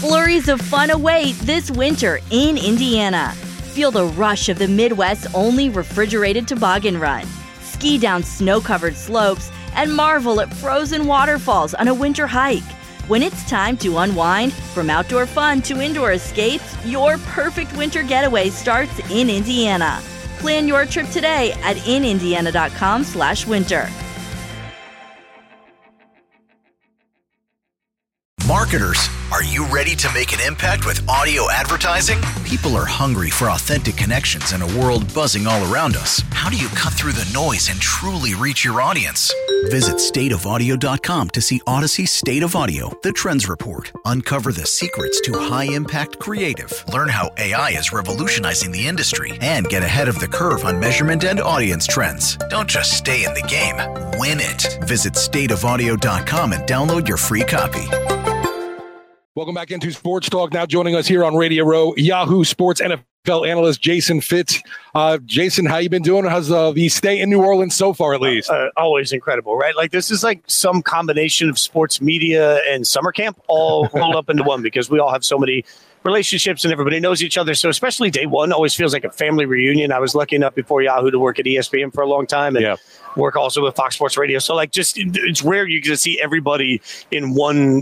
Flurries of fun await this winter in Indiana. Feel the rush of the Midwest's only refrigerated toboggan run. Ski down snow-covered slopes and marvel at frozen waterfalls on a winter hike. When it's time to unwind, from outdoor fun to indoor escapes, your perfect winter getaway starts in Indiana. Plan your trip today at inindiana.com/winter. Marketers, are you ready to make an impact with audio advertising? People are hungry for authentic connections in a world buzzing all around us. How do you cut through the noise and truly reach your audience? Visit stateofaudio.com to see Odyssey's State of Audio, the Trends Report. Uncover the secrets to high-impact creative. Learn how AI is revolutionizing the industry and get ahead of the curve on measurement and audience trends. Don't just stay in the game, win it. Visit stateofaudio.com and download your free copy. Welcome back into Sports Talk. Now joining us here on Radio Row, Yahoo Sports NFL analyst Jason Fitz. Jason, how you been doing? How's the stay in New Orleans so far, at least? Always incredible, right? Like, this is like some combination of sports media and summer camp all rolled up into one, because we all have so many relationships and everybody knows each other. So especially day one always feels like a family reunion. I was lucky enough before Yahoo to work at ESPN for a long time and work also with Fox Sports Radio. So like, just it's rare you get to see everybody in one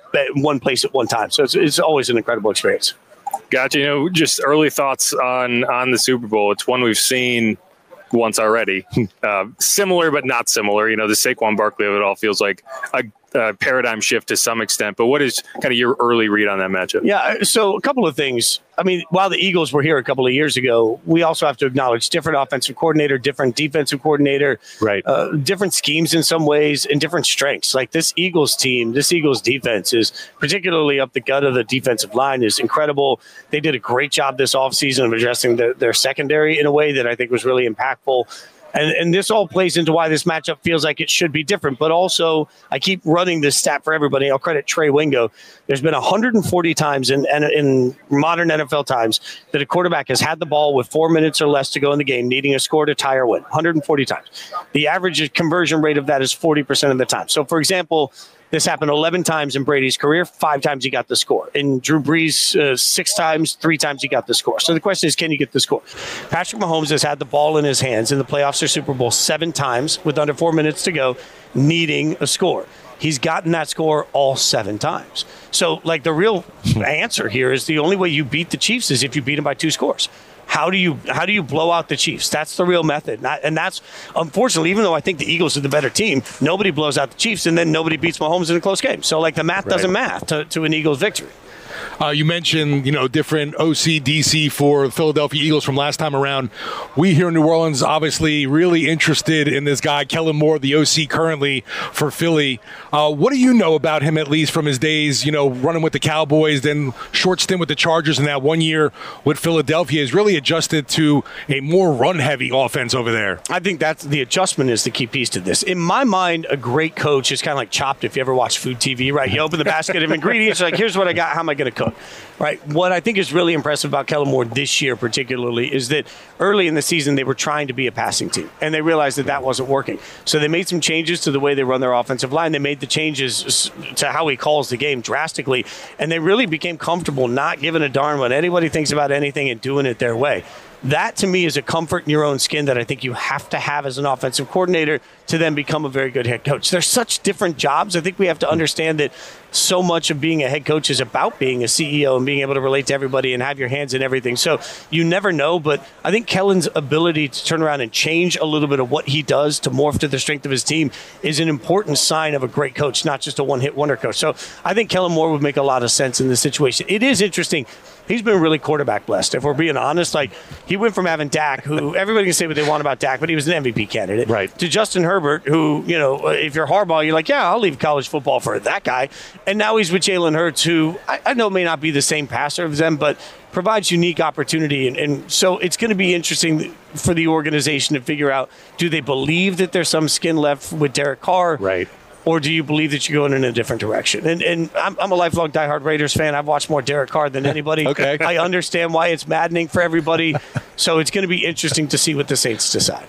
place at one time. So it's always an incredible experience. Gotcha. Just early thoughts on the Super Bowl. It's one we've seen once already. Similar but not similar. The Saquon Barkley of it all feels like a paradigm shift to some extent, but what is kind of your early read on that matchup? Yeah, so a couple of things. I mean, while the Eagles were here a couple of years ago, we also have to acknowledge different offensive coordinator, different defensive coordinator, right? Different schemes in some ways and different strengths. Like this Eagles team, this Eagles defense is particularly up the gut of the defensive line is incredible. They did a great job this offseason of addressing their secondary in a way that I think was really impactful. And this all plays into why this matchup feels like it should be different. But also, I keep running this stat for everybody. I'll credit Trey Wingo. There's been 140 times in modern NFL times that a quarterback has had the ball with 4 minutes or less to go in the game, needing a score to tie or win. 140 times. The average conversion rate of that is 40% of the time. So, for example, this happened 11 times in Brady's career. 5 times he got the score. In Drew Brees, 6 times, 3 times he got the score. So the question is, can you get the score? Patrick Mahomes has had the ball in his hands in the playoffs or Super Bowl 7 times with under 4 minutes to go, needing a score. He's gotten that score all 7 times. So, like, the real answer here is the only way you beat the Chiefs is if you beat them by 2 scores. How do you blow out the Chiefs? That's the real method. And that's, unfortunately, even though I think the Eagles are the better team, nobody blows out the Chiefs, and then nobody beats Mahomes in a close game. So, like, the math doesn't math to an Eagles victory. You mentioned, different OC, DC for the Philadelphia Eagles from last time around. We here in New Orleans, obviously, really interested in this guy, Kellen Moore, the OC currently for Philly. What do you know about him, at least from his days, running with the Cowboys, then short stint with the Chargers, and now 1 year with Philadelphia? Has really adjusted to a more run-heavy offense over there. I think that's the adjustment is the key piece to this. In my mind, a great coach is kind of like Chopped, if you ever watch Food TV, right? You open the basket of ingredients, like, here's what I got, how am I going to cook? Right. What I think is really impressive about Kellen Moore this year particularly is that early in the season they were trying to be a passing team, and they realized that wasn't working. So they made some changes to the way they run their offensive line. They made the changes to how he calls the game drastically, and they really became comfortable not giving a darn what anybody thinks about anything and doing it their way. That, to me, is a comfort in your own skin that I think you have to have as an offensive coordinator to then become a very good head coach. They're such different jobs. I think we have to understand that so much of being a head coach is about being a CEO and being able to relate to everybody and have your hands in everything. So you never know, but I think Kellen's ability to turn around and change a little bit of what he does to morph to the strength of his team is an important sign of a great coach, not just a one-hit wonder coach. So I think Kellen Moore would make a lot of sense in this situation. It is interesting. He's been really quarterback blessed. If we're being honest, like, he went from having Dak, who everybody can say what they want about Dak, but he was an MVP candidate, right, to Justin Herbert, who, if you're Harbaugh, you're like, yeah, I'll leave college football for that guy. And now he's with Jalen Hurts, who I know may not be the same passer of them, but provides unique opportunity. And so it's going to be interesting for the organization to figure out, do they believe that there's some skin left with Derek Carr? Right. Or do you believe that you're going in a different direction? And I'm a lifelong diehard Raiders fan. I've watched more Derek Carr than anybody. Okay. I understand why it's maddening for everybody. So it's going to be interesting to see what the Saints decide.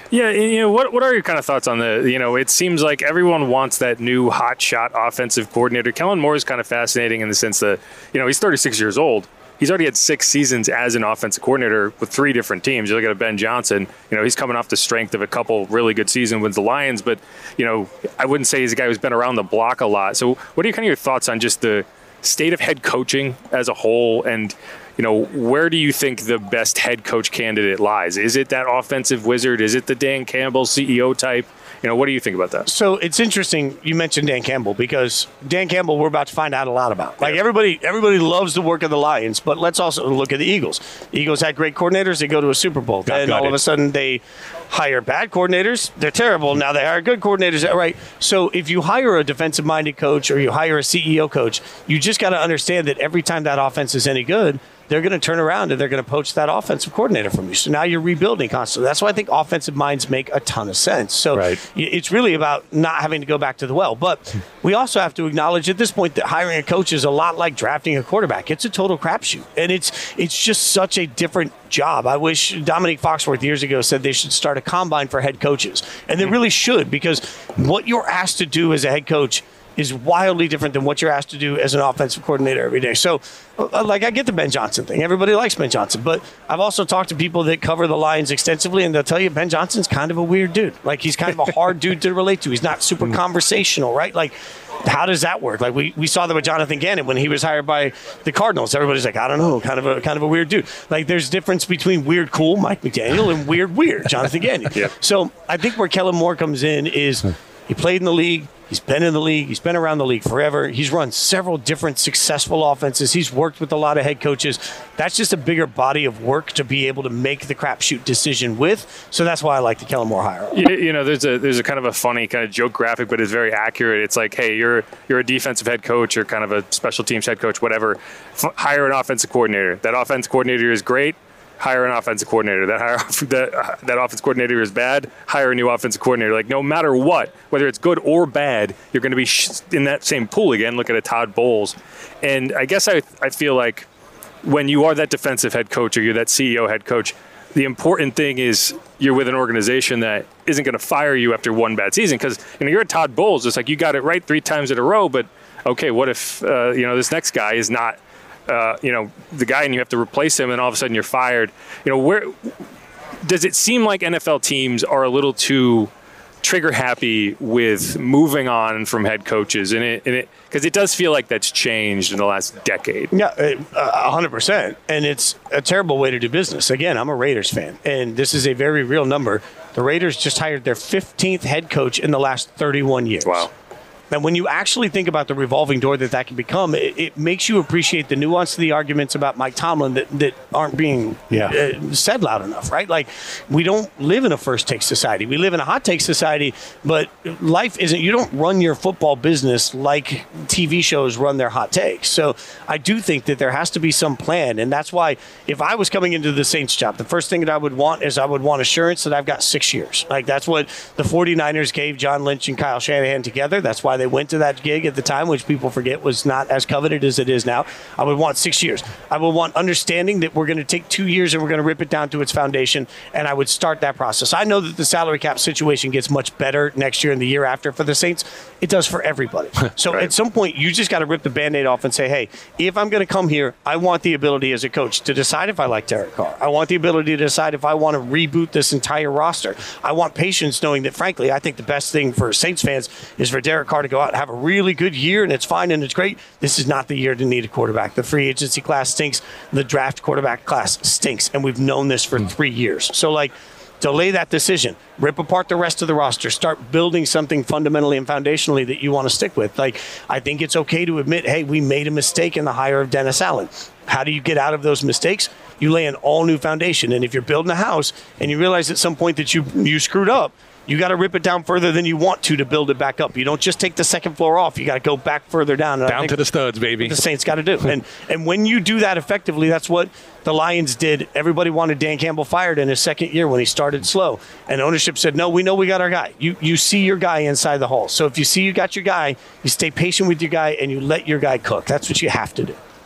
Yeah, what are your kind of thoughts on it seems like everyone wants that new hot shot offensive coordinator. Kellen Moore is kind of fascinating in the sense that, he's 36 years old. He's already had 6 seasons as an offensive coordinator with 3 different teams. You look at Ben Johnson, he's coming off the strength of a couple really good seasons with the Lions, but, I wouldn't say he's a guy who's been around the block a lot. So what are your thoughts on just the state of head coaching as a whole, and where do you think the best head coach candidate lies? Is it that offensive wizard? Is it the Dan Campbell CEO type? What do you think about that? So it's interesting you mentioned Dan Campbell, because Dan Campbell we're about to find out a lot about. Like, everybody loves the work of the Lions, but let's also look at the Eagles. The Eagles had great coordinators. They go to a Super Bowl. Then all of a sudden they hire bad coordinators. They're terrible. Now they hire good coordinators. Right. So if you hire a defensive-minded coach or you hire a CEO coach, you just got to understand that every time that offense is any good, they're going to turn around and they're going to poach that offensive coordinator from you. So now you're rebuilding constantly. That's why I think offensive minds make a ton of sense. So it's really about not having to go back to the well. But we also have to acknowledge at this point that hiring a coach is a lot like drafting a quarterback. It's a total crapshoot. And it's just such a different job. I wish Dominique Foxworth years ago said they should start a combine for head coaches. And they really should, because what you're asked to do as a head coach is wildly different than what you're asked to do as an offensive coordinator every day. So, I get the Ben Johnson thing. Everybody likes Ben Johnson. But I've also talked to people that cover the Lions extensively, and they'll tell you Ben Johnson's kind of a weird dude. Like, he's kind of a hard dude to relate to. He's not super conversational, right? Like, how does that work? Like, we saw that with Jonathan Gannon when he was hired by the Cardinals. Everybody's like, I don't know, kind of a weird dude. Like, there's difference between weird cool, Mike McDaniel, and weird, Jonathan Gannon. Yeah. So I think where Kellen Moore comes in is he played in the league. He's been in the league. He's been around the league forever. He's run several different successful offenses. He's worked with a lot of head coaches. That's just a bigger body of work to be able to make the crapshoot decision with. So that's why I like the Kellen Moore hire. There's a kind of a funny kind of joke graphic, but it's very accurate. It's like, hey, you're a defensive head coach or kind of a special teams head coach, whatever. Hire an offensive coordinator. That offensive coordinator is great. Hire an offensive coordinator. That offensive coordinator is bad. Hire a new offensive coordinator. Like, no matter what, whether it's good or bad, you're going to be in that same pool again. Look at a Todd Bowles. And I guess I feel like when you are that defensive head coach or you're that CEO head coach, the important thing is you're with an organization that isn't going to fire you after one bad season. Because you're at Todd Bowles. It's like you got it right 3 times in a row, but okay, what if this next guy is not the guy, and you have to replace him, and all of a sudden you're fired. Where does it seem like NFL teams are a little too trigger happy with moving on from head coaches, and because it does feel like that's changed in the last decade. Yeah, 100%, and it's a terrible way to do business. Again, I'm a Raiders fan, and this is a very real number. The Raiders just hired their 15th head coach in the last 31 years. Wow. And when you actually think about the revolving door that can become, it makes you appreciate the nuance of the arguments about Mike Tomlin that aren't being said loud enough, right? Like, we don't live in a first take society. We live in a hot take society, but life isn't. You don't run your football business like TV shows run their hot takes. So I do think that there has to be some plan. And that's why if I was coming into the Saints job, the first thing that I would want is I would want assurance that I've got 6 years. Like, that's what the 49ers gave John Lynch and Kyle Shanahan together. That's why they went to that gig at the time, which people forget was not as coveted as it is now. I would want 6 years. I would want understanding that we're going to take 2 years and we're going to rip it down to its foundation, and I would start that process. I know that the salary cap situation gets much better next year and the year after for the Saints. It does for everybody. So At some point, you just got to rip the Band-Aid off and say, hey, if I'm going to come here, I want the ability as a coach to decide if I like Derek Carr. I want the ability to decide if I want to reboot this entire roster. I want patience, knowing that, frankly, I think the best thing for Saints fans is for Derek Carr to go out and have a really good year, and it's fine and it's great. This is not the year to need a quarterback. The free agency class stinks. The draft quarterback class stinks, and we've known this for 3 years. So, delay that decision. Rip apart the rest of the roster. Start building something fundamentally and foundationally that you want to stick with. I think it's okay to admit, hey, we made a mistake in the hire of Dennis Allen. How do you get out of those mistakes? You lay an all-new foundation. And if you're building a house and you realize at some point that you screwed up, you got to rip it down further than you want to build it back up. You don't just take the second floor off. You got to go back further down. And down to the studs, baby. The Saints got to do. And when you do that effectively, that's what the Lions did. Everybody wanted Dan Campbell fired in his second year when he started slow. And ownership said, no, we know we got our guy. You see your guy inside the hall. So if you see you got your guy, you stay patient with your guy and you let your guy cook. That's what you have to do.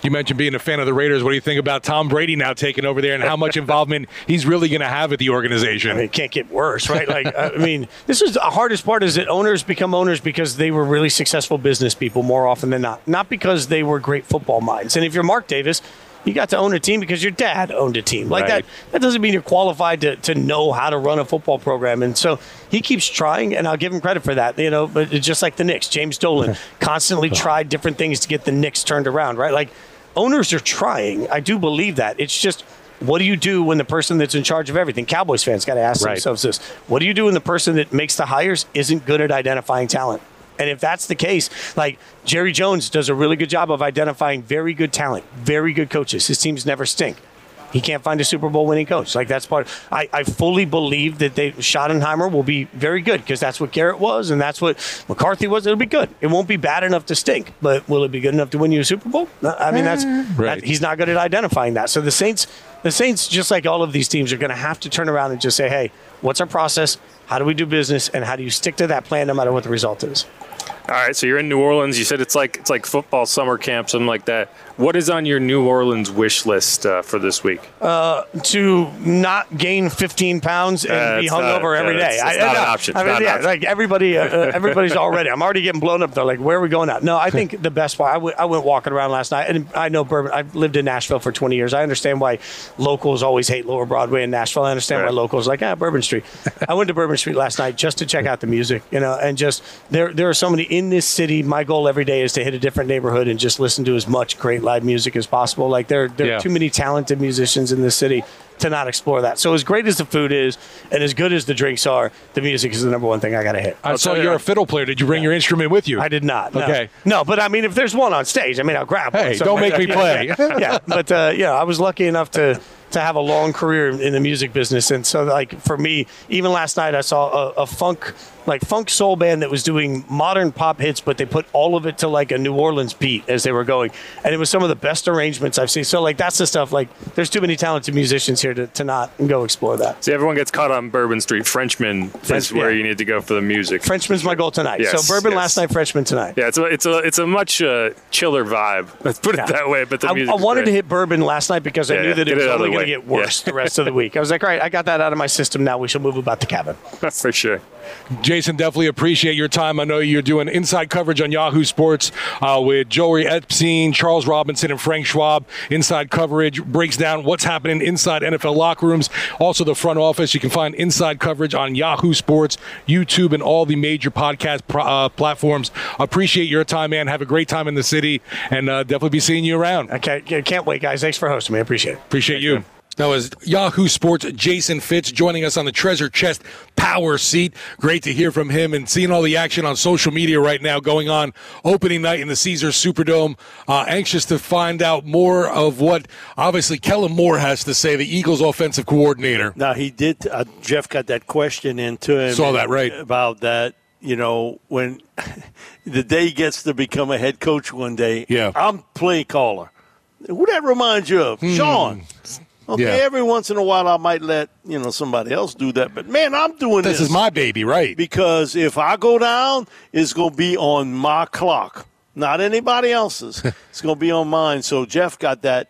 You mentioned being a fan of the Raiders. What do you think about Tom Brady now taking over there and how much involvement he's really going to have at the organization? I mean, it can't get worse, right? This is the hardest part is that owners become owners because they were really successful business people more often than not because they were great football minds. And if you're Mark Davis, you got to own a team because your dad owned a team. Like right. that doesn't mean you're qualified to know how to run a football program. And so he keeps trying, and I'll give him credit for that. But it's just like the Knicks. James Dolan constantly tried different things to get the Knicks turned around, right? Like, owners are trying. I do believe that. It's just, what do you do when the person that's in charge of everything? Cowboys fans got to ask themselves this. What do you do when the person that makes the hires isn't good at identifying talent? And if that's the case, like Jerry Jones does a really good job of identifying very good talent, very good coaches. His teams never stink. He can't find a Super Bowl winning coach. Like, that's part. I fully believe that Schottenheimer will be very good because that's what Garrett was and that's what McCarthy was. It'll be good. It won't be bad enough to stink, but will it be good enough to win you a Super Bowl? I mean, he's not good at identifying that. So the Saints, just like all of these teams, are going to have to turn around and just say, hey, what's our process? How do we do business? And how do you stick to that plan no matter what the result is? All right, so you're in New Orleans. You said it's like football summer camp, something like that. What is on your New Orleans wish list for this week? To not gain 15 pounds and be hungover every day. It's not an option. Like everybody's already. I'm already getting blown up. They're like, "Where are we going now?" No, I think the best part. I went walking around last night, and I know Bourbon. I've lived in Nashville for 20 years. I understand why locals always hate Lower Broadway in Nashville. I understand why locals like Bourbon Street. I went to Bourbon Street last night just to check out the music, and just there are so many in this city. My goal every day is to hit a different neighborhood and just listen to as much great live music as possible. Like, there are too many talented musicians in this city to not explore that. So as great as the food is and as good as the drinks are, the music is the number one thing I got to hit. I saw you're a fiddle player. Did you bring your instrument with you? I did not. No. Okay. No, but I mean, if there's one on stage, I'll grab one. Hey, don't make me play. But I was lucky enough to have a long career in the music business. And so, like, for me, even last night I saw a funk soul band that was doing modern pop hits, but they put all of it to like a New Orleans beat as they were going. And it was some of the best arrangements I've seen. So, like, that's the stuff, like, there's too many talented musicians here to not go explore that. See, everyone gets caught on Bourbon Street. Frenchman is where you need to go for the music. Frenchman's my goal tonight. Yes, so Bourbon last night, Frenchman tonight. Yeah, it's a much chiller vibe. Let's put it that way. But the music. I wanted to hit Bourbon last night because I knew that it was only going to get worse the rest of the week. I was like, all right, I got that out of my system now. We shall move about the cabin. For sure. Jason, definitely appreciate your time. I know you're doing inside coverage on Yahoo Sports with Joey Epstein, Charles Robinson, and Frank Schwab. Inside coverage breaks down what's happening inside NFL locker rooms. Also, the front office. You can find inside coverage on Yahoo Sports, YouTube, and all the major podcast platforms. Appreciate your time, man. Have a great time in the city, and definitely be seeing you around. Okay, can't wait, guys. Thanks for hosting me. I appreciate it. Appreciate you. That was Yahoo Sports' Jason Fitz joining us on the Treasure Chest Power Seat. Great to hear from him and seeing all the action on social media right now going on. Opening night in the Caesars Superdome. Anxious to find out more of what, obviously, Kellen Moore has to say, the Eagles' offensive coordinator. Now, he did. Jeff got that question into him. Saw that, right. About that. When the day he gets to become a head coach one day, I'm play caller. Who that reminds you of? Sean. Okay, every once in a while I might let, somebody else do that. But, man, I'm doing this. This is my baby, right? Because if I go down, it's going to be on my clock, not anybody else's. It's going to be on mine. So Jeff got that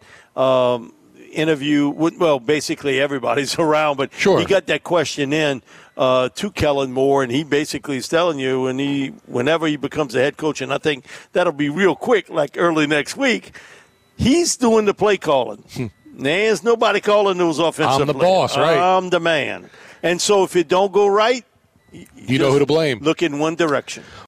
interview with, basically everybody's around. But he got that question in to Kellen Moore, and he basically is telling you whenever he becomes a head coach, and I think that'll be real quick, like early next week, he's doing the play calling. There's nobody calling those offensive I'm the plays. boss, right? I'm the man. And so if it don't go right, you know who to blame. Look in one direction.